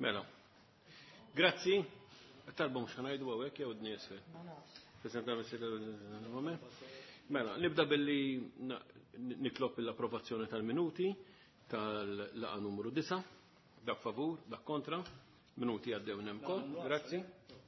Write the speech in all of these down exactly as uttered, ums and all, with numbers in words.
Mela. Grazzi. Talbu mux ħanajdu għawek jew d-nies. Mela, nibda billi nitlop l-approvazzjoni tal-minuti tal-laqa numru disa. Dak favur, dak kontra. Minuti għaddew nemkol. Grazzi.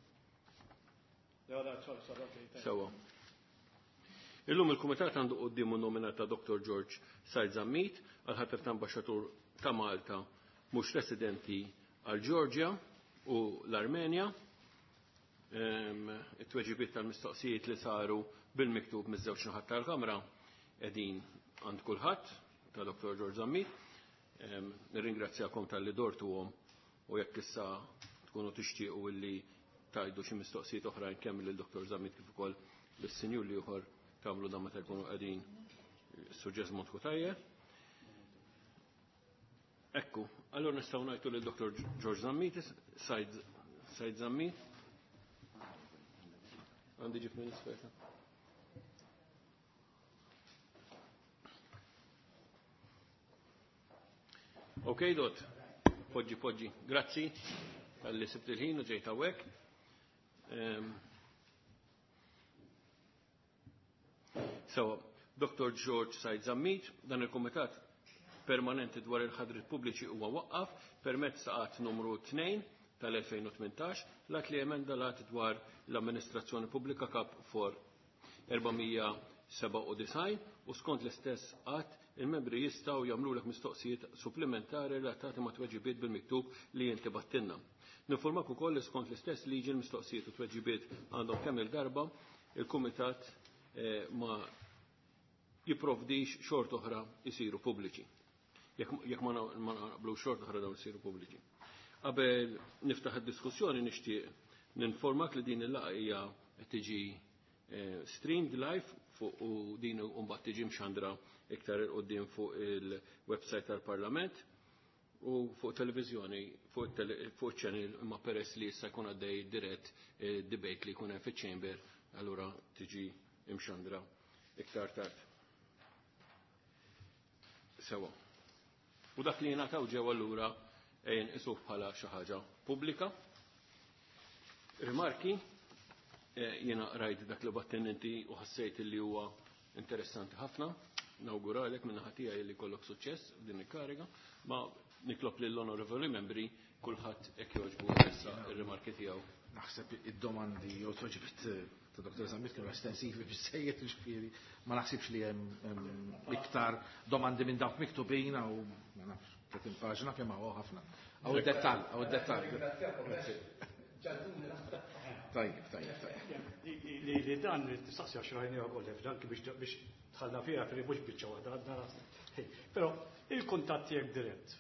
Sewa. Illum il-Kumitat għandu qoddimu nominata doktor George Said Zammit għal-ħatar ta' ambasċatur ta' Malta mhux residenti għal Georgia u l-Armenja. It-tweġibiet tal-mistoqsijiet li saru bil-miktub miż-żewġ naħat tal-Kamra qegħdin għand kulħadd ta' doktor George Zammit. Nirringrazzjakom tal-li dortuhom u jekk issa tkunu tixtiequ illi tajdu xi mistoqsijiet oħrajn kemm lil doktor Zammit kif ukoll lis-sinjur li ieħor tagħmlu dan meta jkunu qegħdin suġġett modku tajjeb. Ekku, allora nistgħu ngħidu lil doktor George Zammit, Said Zammit. Għandi ġif minn isfeta. Ok, dot. Poġġi, poġġi. Grazzi għalli sibt il-ħin u ġejta wek. So, doktor George Said Zammit, dan il-Komitat permanenti dwar il-ħadrit pubbliċi huwa waqqaf permezz ta' qatt numru tnejn tal-elfejn u tmintax lat li emenda lat dwar l-amministrazzjoni pubblika kap for erba'mija seba' u design u skont l-istess qatt il-membri jistgħu jagħmlulek mistoqsijiet supplementari relatati ma' tweġibiet bil-miktub li inti battinna. Nifurmak ukoll li skont l-istess liġi l-mistoqsijiet u tweġibiet għandhom kemm il-darba il-Kumitat ma jipprovdix xort oħra jisiru pubbliċi. Jekk ma naqblu xort oħra dawn jisiru pubbliċi. Qabel niftaħ id-diskussjoni nixtieq ninformak li din il-laqgħa hija tiġi streamed live fuq u din mbagħad tiġi mxandra iktar il qudiem fuq il-website tal-Parlament u fuq televiżjoni fuq channel imma peress li issa jkun għaddej dirett debate li jkun hemm fiċ-chamber allura tiġi imxandra iktar tard. Sewa. U dak li jingħataw ġew allura ejn isuh bħala xi ħaġa pubblika. Rimarki, jiena rajt dak li battin inti u ħassejt li huwa interessanti ħafna, nawguralek minn naħa tiegħi li kollok suċċess f'din il-kariga, ma niklob lill onorevoli membri kulħadd hekk jogħġbu issa ir-rimarki tiegħu. Naħseb id-domandi jew tweġibiet ta' doktor Zammit kienu estensivi bis-sejjed ġifieri ma naħsibx li hemm iktar domandi minn dawk miktubin u ma nafx tletin paġna kemm hawn ħafna. Aw id-dettall, aw id-dettall. Tajjeb, tajjeb, tajjeb. Li dan tistaqsi għaxrajni għabolef, dan biex tħallna fiha fil mhux biċċa waħda. Però il-kuntatt tiegħek dirett.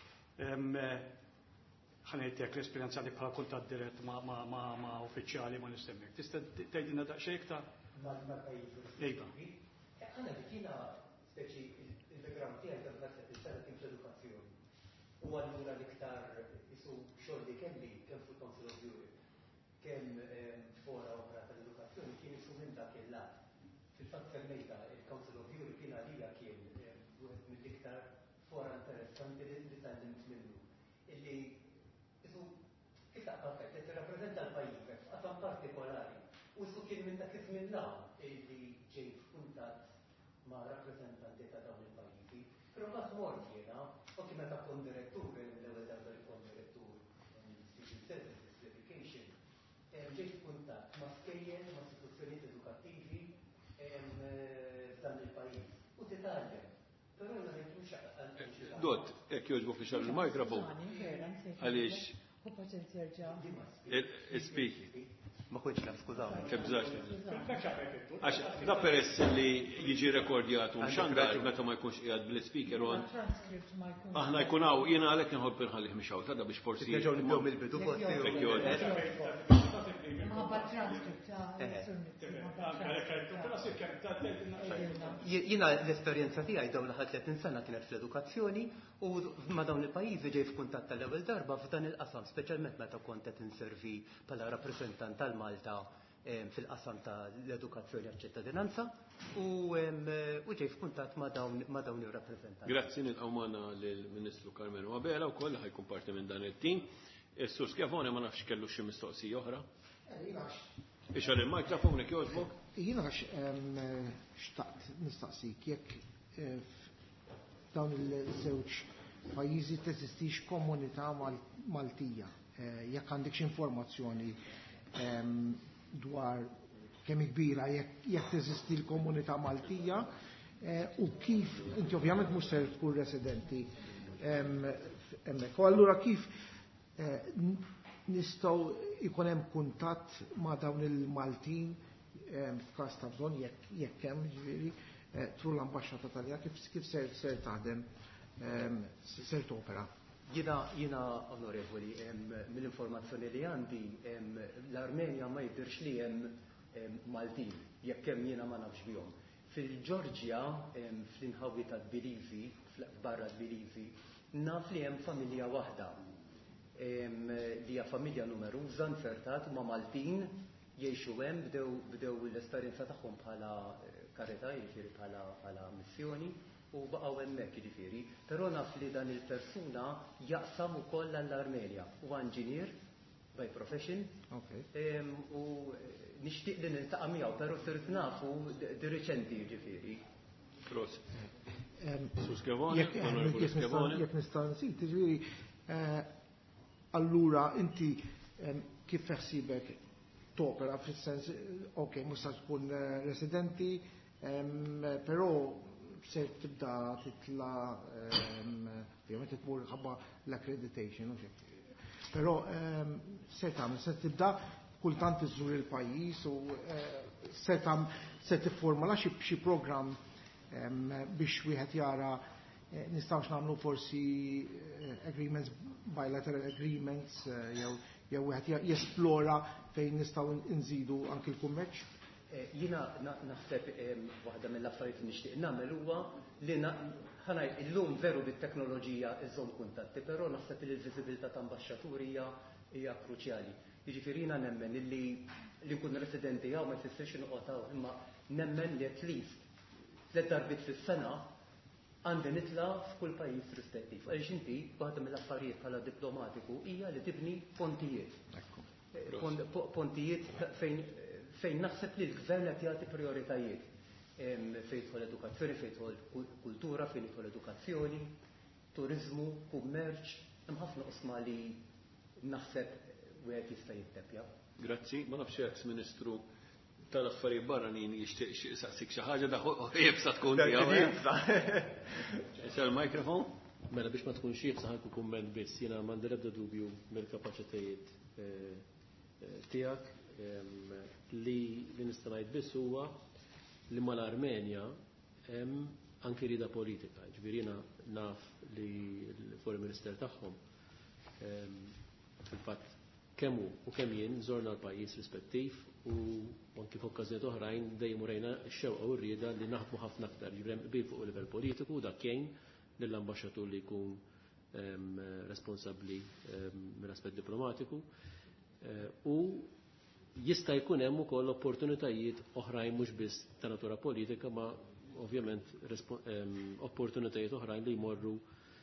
ħanejtek l-esperienza li bħala kuntatt dirett ma' uffiċjali ma' nistemmek. Tista' tgħidilna daqsxejn iktar? Ejba. Ħana dikina speċi il-background tiegħi tal-ħasseb il-sena kien fl-edukazzjoni. U allura l-iktar isu xogħol li kelli kemm fil-Council of Europe, kemm fora oħra tal-edukazzjoni kien isu minn dak il-lat. Fil-fatt semmejta il-Council of Europe kien għalija kien wieħed mill-iktar fora interessanti li tallimt minnu. Illi isu kif taqbad qed tirrappreżenta l-pajjiż f'qasam partikolari. U isu kien minn dak iż-żmien illi ġej f'kuntatt ma' rappreżentanti ta' dawn il-pajjiżi. Però ma smort jiena, anke meta kon direttur l-ewwel darba li kon direttur Civil Services Education, ġejt f'kuntatt ma' skejjel ma' istituzzjonijiet edukattivi f'dan il-pajjiż. U titgħallem. Però ma ngħidux għal Dot, hekk jogħġbu fi xogħol il-mikrofon. Għaliex il-speak. Ma kunx naf, skużawni. Kebżax. Għax da peress li jiġi rekordjat u xandar meta ma jkunx qiegħed bl-speaker on. Aħna jkun hawn jiena għalhekk inħobb inħallih mixaw tada biex forsi. Ġew nibdew mill-bidu Jiena l-esperjenza tiegħi dawn l-ħadd tletin sena kienet fl-edukazzjoni u ma' dawn il-pajjiżi ġej f'kuntatt tal-ewwel darba f'dan il-qasam, speċjalment meta kont qed inservi bħala rappreżentant tal-Malta fil-qasam tal-edukazzjoni għaċ-ċittadinanza u ġej f'kuntatt ma' dawn ir-rappreżentanti. Grazzi nilqgħu magħna lill-Ministru Carmelo Mabela wkoll ħajkun parti minn dan it-tim. Is-Sur Skjavone ma nafx kellu xi mistoqsija oħra. Ixgħal il-mikrofon jogħġbok? Jiena xtaqt nistaqsik jekk dawn il-żewġ pajjiżi teżistix komunità Maltija. Jekk għandek xi informazzjoni dwar kemm kbira jekk teżisti l-komunità Maltija u kif inti ovvjament mhux se tkun residenti hemmhekk. U allura kif nistgħu jkun hemm kuntatt ma' dawn il-Maltin f'każ ta' bżonn jekk hemm ġifieri tru l-Ambaxxata Taljan kif ser taħdem ser topera. Jiena onorevoli, mill-informazzjoni li għandi l-Armenja ma jidhirx li hemm Maltin, jekk hemm jiena ma nafx bihom. Fil-Ġorġja, fl-inħawi ta' Tbilisi, barra Tbilisi, naf li hemm familja waħda li hija familja numeruża nfertat ma' Maltin jgħixu hemm bdew l-esperjenza tagħhom bħala karità, jiġifieri bħala missjoni u baqgħu hemmhekk jiġifieri. Però naf li dan il-persuna jaqsam ukoll għall-Armenja. Huwa inġinier by profession u nixtieq li niltaqa' miegħu, però sirt nafu di riċenti jiġifieri. Jekk nista' nsit, jiġifieri allura inti kif teħsibek topera fis-sens ok, mhux se tkun residenti, però se tibda titla ovvjament tmur ħabba l-accreditation. Però se tagħmel se tibda kultant iżżur il-pajjiż u se se tifformala xi programm biex wieħed jara nistgħux nagħmlu forsi agreements, bilateral agreements, jew jew wieħed jesplora fejn nistgħu nżidu anke l-kummerċ? Jiena naħseb waħda mill-affarijiet li nixtieq nagħmel huwa li ħanaj illum veru bit-teknoloġija iżżomm kuntatti, però naħseb li l-viżibilità ta' ambaxxaturi hija kruċjali. Jiġifieri jiena nemmen illi li nkun residenti hawn ma jfissirx inqotaw, imma nemmen li at least tliet darbit fis-sena għandi nitla f'kull pajjiż rispettiv. Għaliex inti waħda mill-affarijiet bħala diplomatiku hija li tibni pontijiet. Pontijiet fejn naħseb li l-gvern qed jagħti prioritajiet. Fejn jidħol edukazzjoni, fejn jidħol kultura, fejn jidħol edukazzjoni, turiżmu, kummerċ, hemm ħafna qosma li naħseb wieħed jista' jittebja. Grazzi, ma nafx hekk Ministru tal-affarijiet barranin jixtieq xi saqsik xi ħaġa daħu jibsa tkun tiegħu. Il-mikrofon? Mela biex ma tkunx jibsa ħanku kumment biss, jiena m'għandi l-ebda dubju mill-kapaċitajiet tiegħek li nista' ngħid biss huwa li mal-Armenja hemm anke rieda politika. Ġifieri jiena naf li l-Foreign Minister tagħhom fil-fatt kemm hu u kemm jien żorna l-pajjiż rispettiv u anke f'okkażjonijiet oħrajn dejjem urejna x-xewqa u rrieda li naħdmu ħafna aktar ġifieri qbil fuq livell politiku dak jgħin lill-ambaxxatur li jkun responsabbli mill-aspett diplomatiku u jista' jkun hemm ukoll opportunitajiet oħrajn mhux biss ta' natura politika ma ovvjament opportunitajiet oħrajn li jmorru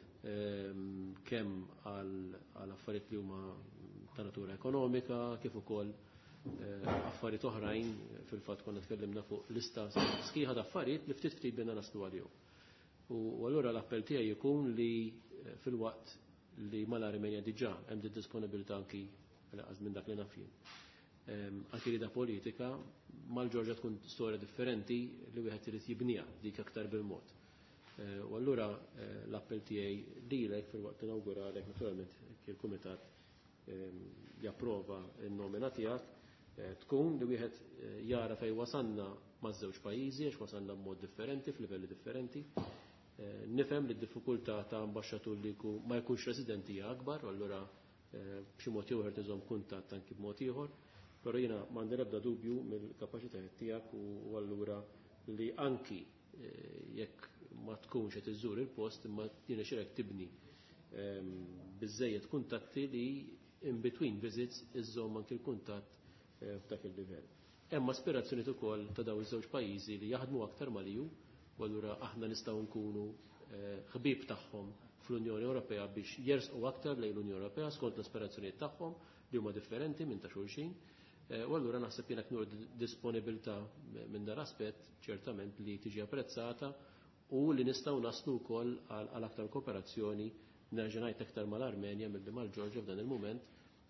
kemm għal affarijiet li huma ta' natura ekonomika kif ukoll affarijiet oħrajn fil-fatt konna tkellimna fuq lista sħiħa ta' affarijiet li ftit ftit binna naslu għalihom. U allura l-appell tiegħi jkun li fil-waqt li mal-Armenja diġà hemm di disponibilità anki minn dak li naf jien. Anki rieda politika mal-Ġorġja tkun storja differenti li wieħed irid jibniha dik aktar bil-mod. U allura l-appell tiegħi lilek fil-waqt inawguralek naturalment il-Kumitat japprova n-nomina tiegħek tkun li wieħed jara fejn wasanna maż-żewġ pajjiżi għax wasanna b'mod differenti f'livelli differenti. Nifhem li d-diffikultà ta' ambaxxatur li ma jkunx residenti hija akbar, u allura b'xi mod ieħor tiżomm kuntatt anki b'mod ieħor, però jiena m'għandi l-ebda dubju mill-kapaċitajiet tiegħek u allura li anki jekk ma tkunx qed iżżur il-post imma jiena xirek tibni biżżejjed kuntatti li in between visits iżżomm anki l-kuntatt f'dak il-livell. Hemm aspirazzjonijiet ukoll ta' dawn iż-żewġ pajjiżi li jaħdmu aktar maliju u allura aħna nistgħu nkunu ħbieb tagħhom fl-Unjoni Ewropea biex jersqu aktar lejn l-Unjoni Ewropea skont l-aspirazzjonijiet tagħhom li huma differenti minn ta' xulxin. U allura naħseb jien nur disponibilità minn dan aspett ċertament li tiġi apprezzata u li nistgħu naslu wkoll għal aktar kooperazzjoni nerġa' ngħid aktar mal-Armenja milli mal-Ġorġja f'dan il-mument,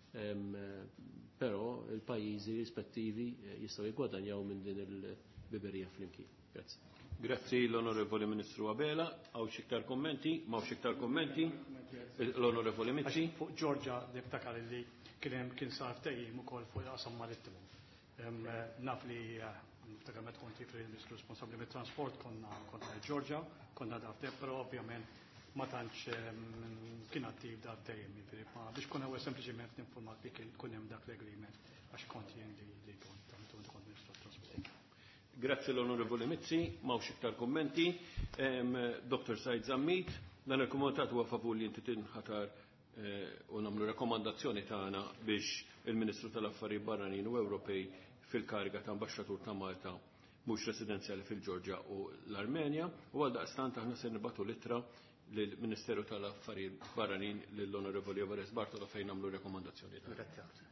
però il-pajjiżi rispettivi jistgħu jiggwadanjaw minn din il-biberija flimkien. Grazzi. Grazzi l-Onorevoli Ministru Abela. Għaw xiktar kommenti? Ma' xiktar kommenti? L-Onorevoli Mizzi. Fuq Ġorġa dibtakar li kien kien sar ftehim ukoll fuq qasam marittimu. Naf li ftakar meta kont il-Ministru responsabbli mit-trasport konna konna Ġorġa, konna dafte, però ovvjament ma tantx kien attiv da ftehim, ma biex kun huwa sempliċement ninformat li kien kun hemm dak l-agreement għax kont jien li li kont kont Ministru trasport. Grazie l-Onorevoli Mizzi, ma' xiktar kommenti. Doktor Said Zammit, dan il-komunitat huwa favur li inti tinħatar u nagħmlu rekomandazzjoni tagħna biex il-Ministru tal-Affarijiet Barranin u Ewropej fil-kariga ta' Ambaxxatur ta' Malta mhux residenzjali fil-Ġorġja u l-Armenja u għal daqstant aħna se nibgħatu littra lill-Ministeru tal-Affarijiet Barranin lill-Onorevoli Evarist Bartolo fejn nagħmlu rekomandazzjoni tagħna.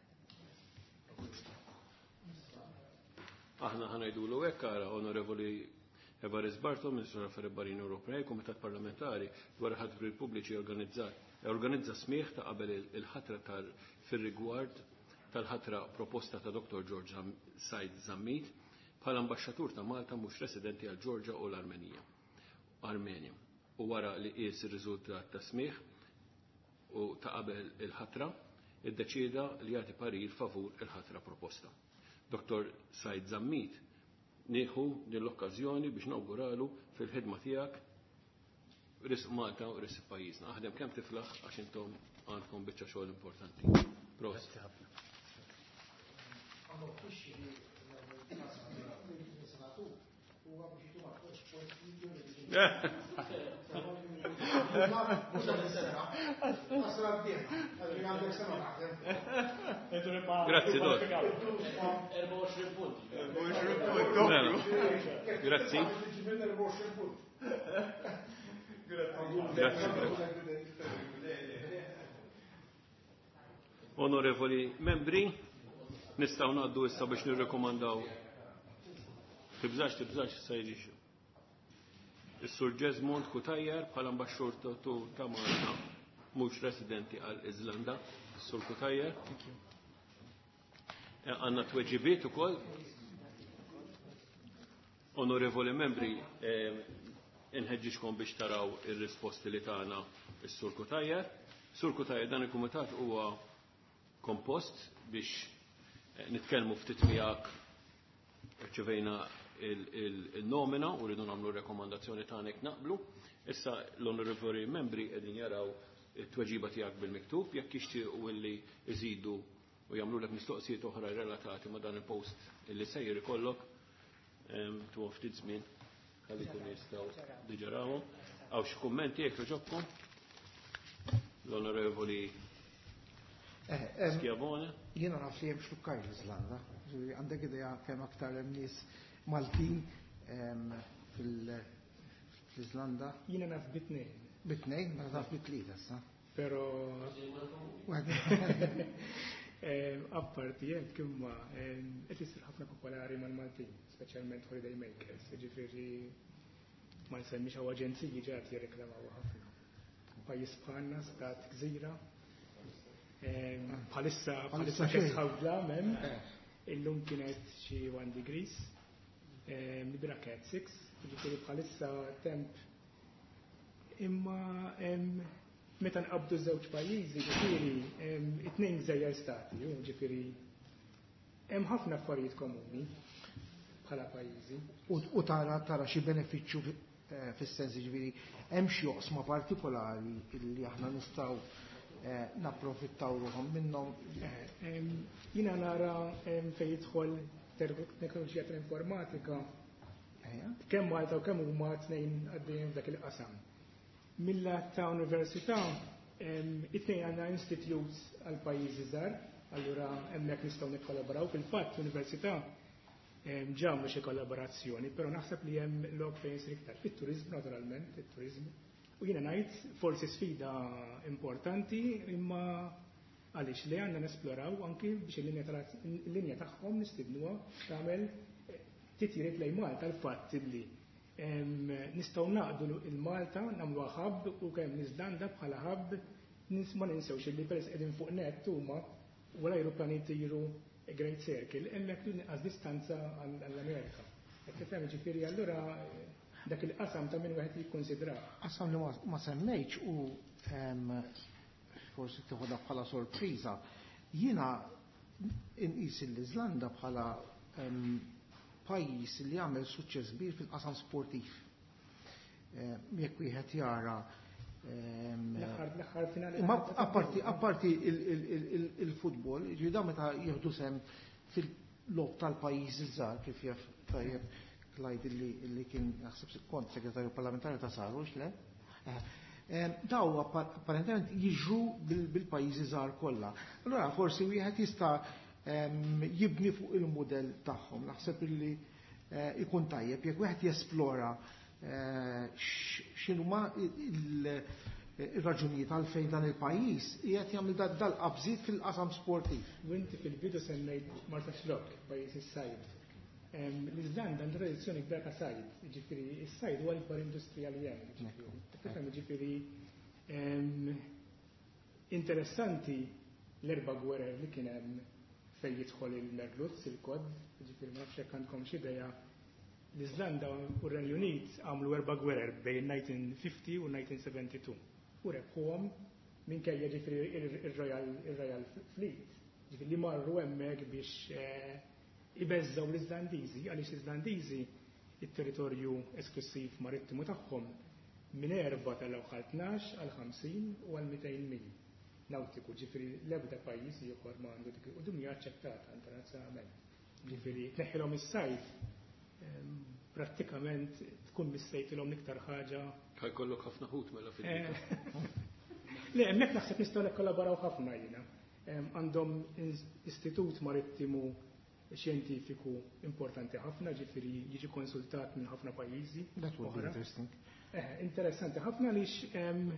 Aħna ħanajdulu hekk ara Onorevoli Evarist Bartolo, Ministru tal-Affarijiet Barranin Ewropej, Kumitat Parlamentari dwar ħatri pubbliċi organizzat organizza smieħ ta' qabel il-ħatra tal fir-rigward tal-ħatra proposta ta' Doktor George Said Zammit bħala ambaxxatur ta' Malta mhux residenti għal Ġorġja u l-Armenija. Armenja. U wara li qies ir-riżultat ta' smieħ u ta' qabel il-ħatra iddeċieda li jagħti parir favur il-ħatra proposta. Doktor Said Zammit nieħu din l-okkażjoni biex nawguralu fil-ħidma tiegħek risq Malta u risq pajjiżna. Aħdem kemm tiflaħ għax intom għandkom biċċa xogħol importanti. Prost. Grazie, Dot. Grazie. Onorevoli membri, nistaw naddu issa biex nirrekomandaw tibżax tibżax sajġix. Is-Sur Jesmond Kutajjar bħala ambaxxatur ta' Malta mhux residenti għal Iżlanda. Sur Kutajjar. Għandna tweġibiet ukoll. Onorevoli membri, inħeġġixkom biex taraw ir-risposti li tagħna is-Sur Kutajjar. Sur Kutajjar dan il-kumitat huwa kompost biex nitkellmu ftit miegħek rċevejna il-nomina u rridu nagħmlu rekomandazzjoni tagħna naqblu. Issa l-onorevoli membri qegħdin jaraw it-tweġiba tiegħek bil-miktub jekk jixtiequ illi jżidu u jagħmlulek mistoqsijiet oħra relatati ma' dan il-post illi sejjer ikollok tu ftit żmien ħalli kun jistgħu diġarawhom. Għaw xi kummenti jekk joġobkom? L-onorevoli Schiavone. Jiena naf li hemm xlukkar l-Iżlanda. Għandek idea kemm aktar hemm nies Maltin fil-Iżlanda? Jiena naf bitnej. Bitnej, ma naf bitlieta sa. Pero apparti jekk imma qed isir ħafna popolari mal-Maltin, speċjalment holiday makers, ġifieri ma nsemmix hawn aġenziji ġat jirreklamaw ħafna. Pajjiż bħalna stat gżira bħalissa bħalissa ħawdla hemm illum kienet xi one degrees midra kienet six, ġifieri bħalissa temp imma meta nqabdu żewġ pajjiżi ġifieri it-tnejn gżejjer stati, ġifieri hemm ħafna affarijiet komuni bħala pajjiżi. U tara tara xi benefiċċju fis-sens ġifieri hemm xi oqsma partikolari li aħna nistgħu napprofittaw ruhom minnhom. Jiena nara fejn jidħol teknoloġija tal-informatika kemm Malta u kemm huma tnejn għaddejjin f'dak il-qasam. Mill-lat ta' università it-tnejn għandna institutes għal pajjiżi żgħar, allura hemmhekk nistgħu nikkollaboraw. Fil-fatt l-università ġamlu xi kollaborazzjoni, però naħseb li hemm lok fejn isir iktar fit-turiżmu naturalment, it-turiżmu U jiena ngħid forsi sfida importanti imma għaliex li għandna nesploraw anki biex il-linja tagħhom nistidnuha tagħmel titjiriet lejn Malta l-fatt li nistgħu naqdu il-Malta nagħmluha ħabb u kemm l-Iżlanda bħala ħabb ma ninsewx li peress qegħdin fuq nett huma u l-ajruplani jtiru Great Circle hemmhekk inqas distanza għall-Amerika. Qed tifhem ġifieri allura dak il-qasam ta' min wieħed jikkonsidra. Qasam li ma semmejtx u forsi tieħodha bħala sorpriża. Jiena inqis l-Iżlanda bħala pajjiż li jagħmel suċċess kbir fil-qasam sportiv. Jekk wieħed jara l-aħħar finali. Apparti il-futbol, ġida meta jieħdu sem fil-lob tal-pajjiż iż-żgħar kif jaf tajjeb Clyde illi kien naħseb kont segretarju parlamentari ta' Sarux, le? Daw apparentement jiġru bil-pajjiżi żgħar kollha. Allura forsi wieħed jista' jibni fuq il-mudell tagħhom. Naħseb illi ikun tajjeb jekk wieħed jesplora x'inhuma il-raġunijiet għalfejn dan il-pajjiż qiegħed jagħmel dal-qabżiet fil-qasam sportiv. U inti fil-bidu semmejt Marta Xlok, pajjiż is-sajd. L-Iżlanda għandha tradizzjoni kbira ta' sajd, jiġifieri is-sajd huwa l-ikbar industrija li hemm. Tifhem jiġifieri interessanti l-erba' gwerer li kien hemm fejn jidħol il-merluzz, il-kod, jiġifieri ma nafx hekk għandkom xi idea. L-Iżlanda u r-Renju Unit għamlu erba' gwerer bejn nineteen fifty u nineteen seventy-two. U rebħuhom minkejja ġifieri ir-Royal Fleet. Ġifieri li marru hemmhekk biex ibeżżaw l-Iżlandiżi għaliex l-Iżlandiżi it-territorju esklusiv marittimu tagħhom minn erba' tal-għal tnax għal ħamsin u għal mitejn mil nawtiku. Ġifieri l-ebda pajjiż ieħor ma għandu dik u din hija aċċettata internazzjonalment. Ġifieri tneħħilhom is-sajf prattikament tkun missejtilhom iktar ħaġa. Ħajkollok ħafna ħut mela fil-bidu. Le, hemmhekk naħseb nistgħu nikkollaboraw ħafna jiena. Għandhom istitut marittimu xjentifiku importanti ħafna, ġifieri jiġi konsultat minn ħafna pajjiżi. Interessanti ħafna għaliex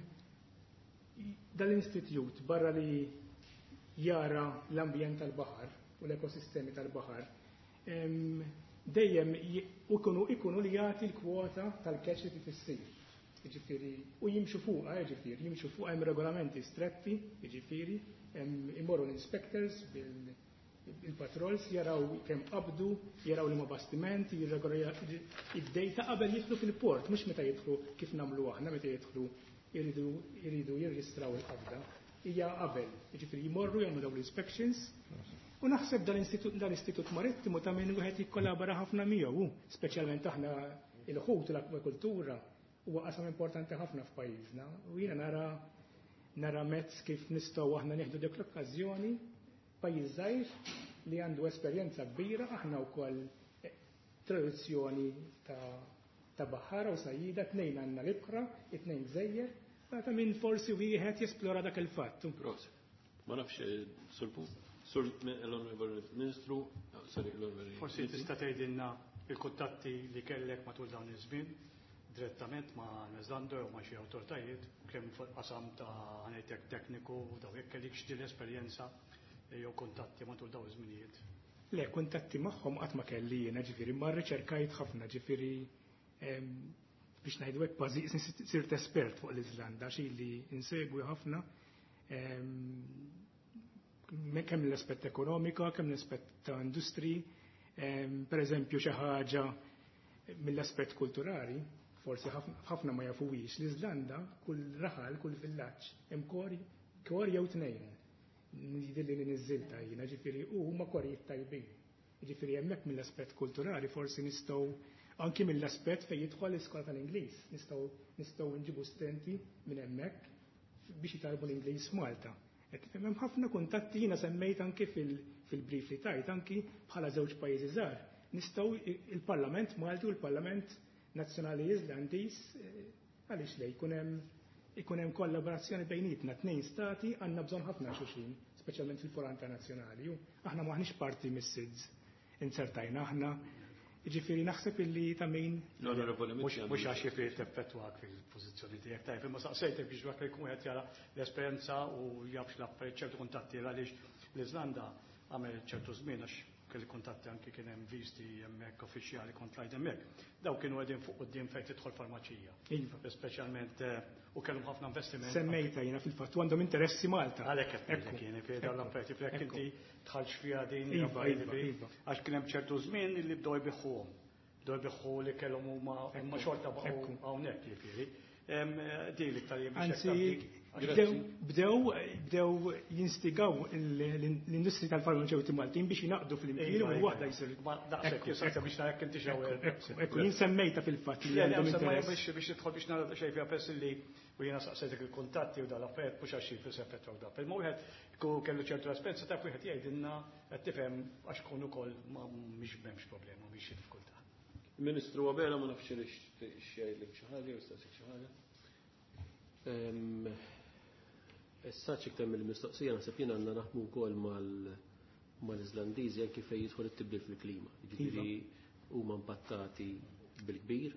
dal-istitut barra li jara l-ambjent tal-baħar u l-ekosistemi tal-baħar dejjem ikunu li jagħti l-kwota tal-catch li tissir. Jiġifieri u jimxu fuqha, jiġifieri jimxu fuqha hemm regolamenti stretti, jiġifieri imorru l-inspectors bil-patrols jaraw kemm qabdu, jaraw li ma bastimenti, id-dejta qabel jidħlu fil-port, mhux meta jidħlu kif nagħmlu aħna meta jidħlu jridu jirreġistraw il-qabda. Hija qabel, jiġifieri jmorru jagħmlu dawn l-inspections. U naħseb dal-Istitut Marittimu ta' min wieħed jikkollabora ħafna miegħu, speċjalment aħna il-ħut u l-akwakultura huwa qasam importanti ħafna f'pajjiżna. U jiena nara nara mezz kif nistgħu aħna nieħdu dik l-okkażjoni pajjiż żgħir li għandu esperjenza kbira, aħna wkoll tradizzjoni ta' baħħara u sajjida, tnejn għandna l-ibħra, it-tnejn żejjer, ta' min forsi wieħed jesplora dak il-fatt. Ma nafx sulpu. Sur l-Onorevoli Ministru, sorry, l-Onorevoli. Forsi tista' tgħidilna il-kuntatti li kellek matul dawn iż-żmien direttament ma' Neżlanda u ma' xi awtoritajiet kemm qasam ta' ngħidlek tekniku u daw jekk kellek xi esperjenza jew kuntatti matul dawn iż-żminijiet. Le, kuntatti magħhom qatt ma kelli jiena ġifieri ma rriċerkajt ħafna ġifieri biex ngħidu hekk kważi sirt espert fuq l-Iżlanda xi li insegwi ħafna kemm l-aspett ekonomika, kemm l-aspett ta' industri, per eżempju xi ħaġa mill-aspett kulturali, forsi ħafna ma jafuwix l-Iżlanda kull raħal, kull villaġġ hemm kori, kori jew tnejn. Nidilli li niżilta jiena ġifieri huma korijiet tajbin. Ġifieri hemmhekk mill-aspett kulturali forsi nistgħu anki mill-aspett fejn jidħol l-iskola tal-Ingliż, nistgħu nistgħu nġibu studenti minn hemmhekk biex jitalbu l-Ingliż Malta. Hemm ħafna kuntatti jiena semmejt anke fil-brief li tajt anki bħala żewġ pajjiżi żgħar. Nistgħu il-Parlament Malti u l-Parlament Nazzjonali Iżlandiż għaliex lej ikun hemm kollaborazzjoni bejnietna tnejn stati għandna bżonn ħafna xulxin, speċjalment fil-foran internazzjonali. Aħna maħniex parti mis-S I D S, insertajna aħna Ġifieri naħseb illi ta' min. Mhux għax jifri teffettwak fil-pożizzjoni tiegħek tajf, imma saqsejtek biex waqt li jkun qed jara l-esperjenza u jafx l-affarijiet ċertu kuntatti għaliex l-Iżlanda għamel ċertu żmien għax kelli kuntatti anke kien hemm visti hemmhekk uffiċjali kont ngħid hemmhekk. Daw kienu qegħdin fuq quddiem fejn tidħol farmaċija. Iva. Speċjalment u kellhom ħafna investiment. Semmejta jiena fil-fatt għandhom interessi Malta. Għalhekk qed kien fi dawn l-affarijiet jekk inti tħallx fiha din Iva, iva. għax kien hemm ċertu żmien li bdew jbiħħuhom. Bdew jbiħħu li kellhom huma imma xorta baqgħu hawnhekk jifieri. Dik tal-jiem bdew bdew jinstigaw l-industri tal-farmaceuti Maltin biex jinaqdu fil-imkien u waħda jsir. Daqshekk jisaqsa biex narek inti xewer. Ekku jien semmejta fil-fatt li għandhom interess. Biex tidħol biex nara xejn fiha pers li u jiena saqsejtek il-kuntatti u dal-affarijiet mhux għax jifru seffettaw da. Imma wieħed kellu ċertu esperjenza taf wieħed jgħidilna qed tifhem għax tkun ukoll mhix m'hemmx problema mhix xi diffikultà. Ministru Wabela ma nafx x'jgħidlek xi ħaġa jew staqsik xi ħaġa. Issa ċiktar mill-mistoqsija naħseb jiena għandna naħdmu wkoll mal-Iżlandiżi anke fejn jidħol it-tibdil fil-klima. Jiġifieri huma impattati bil-kbir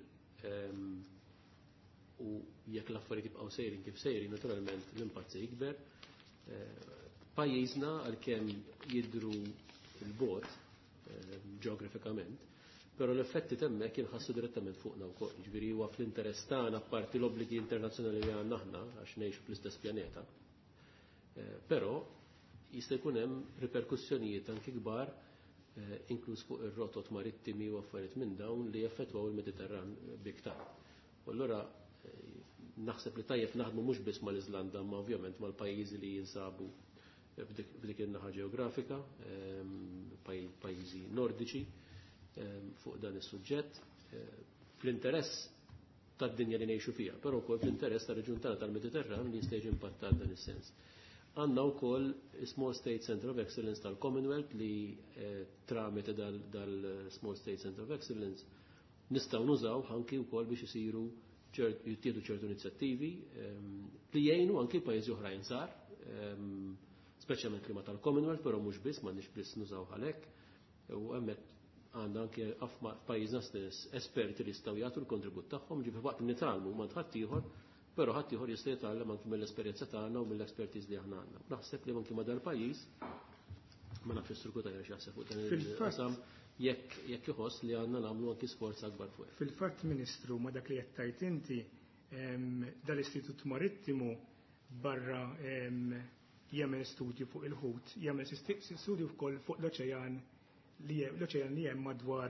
u jekk l-affarijiet jibqgħu sejrin kif sejrin naturalment l-impatt se jikber. Pajjiżna għalkemm jidhru l-bogħod ġeografikament, però l-effetti temmek jinħassu direttament fuqna wkoll. Ġifieri huwa fl-interess tagħna apparti l-obbligi internazzjonali li għandna aħna għax ngħixu fl-istess pjaneta. Però jista' jkun hemm riperkussjonijiet anki kbar inkluż fuq ir-rotot marittimi u affarijiet minn dawn li jaffettwaw il-Mediterran biktar. U allura naħseb li tajjeb naħdmu mhux biss mal-Iżlanda ma ovvjament mal-pajjiżi li jinsabu b'dik in-naħa ġeografika, pajjiżi nordiċi fuq dan is-suġġett fl-interess tad-dinja li ngħixu fiha, però wkoll fl-interess tar-reġjun tagħna tal-Mediterran li jista' jiġi impattat dan is-sens. Għandna wkoll Small State Center of Excellence tal-Commonwealth li tramite dal-Small State Center of Excellence nistgħu nużaw anki wkoll biex isiru jittieħdu ċertu inizjattivi li jgħinu anki pajjiżi oħrajn sar, speċjalment klima tal-Commonwealth, però mhux biss m'għandniex biss nużaw għalhekk u hemmhekk għandna anke f'pajjiżna stess esperti li jistgħu jagħtu l-kontribut tagħhom ġifi waqt nitalmu ma ħadd ieħor, però ħadd ieħor jista' jitgħallem anke mill-esperjenza tagħna u mill-ekspertiż li aħna għandna. Naħseb li anke ma' dal-pajjiż ma nafx is-struku tajja x'jaħseb fuq dan il-qasam jekk jekk iħoss li għandna nagħmlu anke sforz akbar fuq. Fil-fatt Ministru ma dak li qed tgħid inti dal-Istitut Marittimu barra jagħmel studju fuq il-ħut, jagħmel studju wkoll fuq l-oċean l-oċean li hemm madwar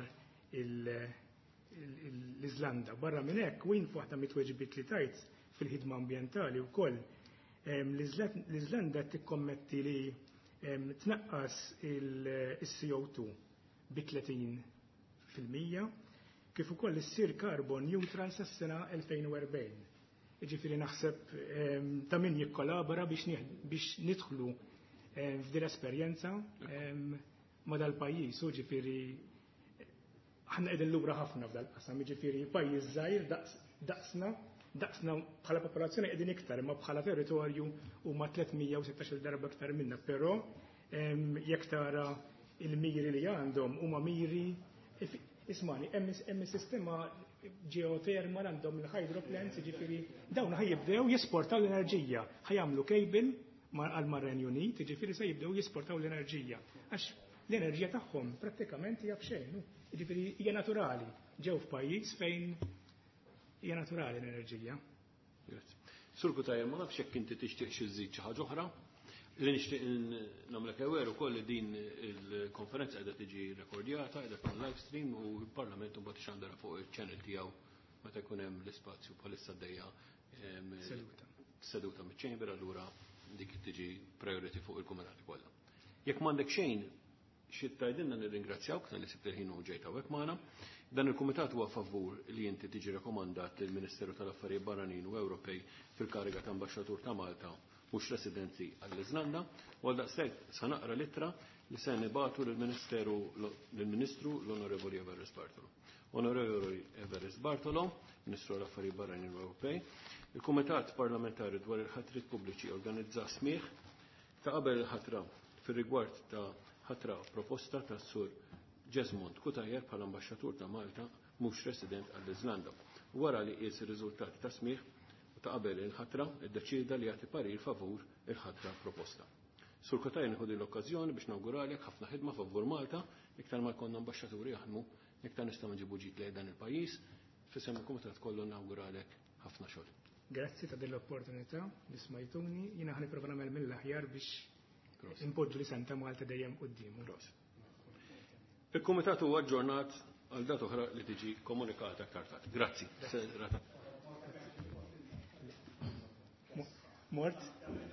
l-Iżlanda. Barra minn hekk u jien waħda mit-tweġibiet li tajt fil-ħidma ambjentali wkoll l-Iżlanda tikkommetti li tnaqqas il-C O two bi tletin fil-mija kif ukoll issir carbon neutral sas-sena elfejn u erbgħin. Jiġifieri naħseb ta' min jikkolabora biex nidħlu f'din l-esperjenza ma dal-pajjiż u ġifieri aħna qegħdin lura ħafna f'dal-qasam, jiġifieri pajjiż żgħir daqsna daqsna bħala popolazzjoni qegħdin iktar imma bħala territorju huma tlietmija u sittax-il darba iktar minna, però jekk tara il-miri li għandhom huma miri ismani hemm is-sistema geothermal għandhom il-hydroplants, jiġifieri dawn ħajjibdew jesportaw l-enerġija, ħajamlu kejbil għal-Mar-Renju Unit, jiġifieri se jibdew jesportaw l-enerġija. Għax l-enerġija tagħhom prattikament hija f'xejn, jiġifieri hija naturali. Ġew f'pajjiż fejn hija naturali l-enerġija. Sur Kutajja, ma nafx jekk inti tixtieq xi żid xi ħaġa oħra. Li nixtieq nagħmlek aware ukoll li din il-konferenza qiegħda tiġi rekordjata, qiegħda tkun live stream u l-Parlament imbagħad ixandara fuq il-channel tiegħu meta jkun hemm l-ispazju bħalissa għaddejja seduta miċ-chamber allura dik tiġi priority fuq il-kumitati kollha. Jekk m'għandek xejn xi tgħidilna nirringrazzjawk tal-li sibt il-ħin u ġejt hawnhekk magħna. Dan il-Kumitat huwa favur li inti tiġi rekomandat lill-Ministeru tal-Affarijiet Barranin u Ewropej fil-kariga ta' Ambaxxatur ta' Malta mhux residenti għall-Iżlanda u għaldaqshekk sa naqra littra li se nibagħtu lill-Ministeru lill-Ministru l-Onorevoli Everest Bartolo. Onorevoli Everest Bartolo, Ministru tal-Affarijiet Barranin u Ewropej, il-Kumitat Parlamentari dwar il-ħatrit pubbliċi organizza smigħ ta' qabel il-ħatra fir-rigward ta' ħatra proposta ta' Sur Jesmond Kutajer bħala ambaxxatur ta' Malta mhux resident għall-Iżlanda. Wara li qies ir-riżultati ta' smigħ ta' qabel il-ħatra iddeċieda li jagħti parir favur il-ħatra proposta. Sur Kutajer nieħu l-okkażjoni biex nawguralek ħafna ħidma favur Malta, iktar ma jkollna ambaxxaturi jaħdmu, iktar nistgħu nġibu ġid lejn dan il-pajjiż, fisem il-Kumitat kollu nawguralek ħafna xogħol. Grazzi ta' din l-opportunità li smajtuni, jiena ħaniprofa nagħmel mill-aħjar biex impoġġu li santa Malta dejjem quddiem. Il-Kumitat huwa aġġornat għal dat oħra li tiġi komunikata aktar tard. Grazzi. Mort?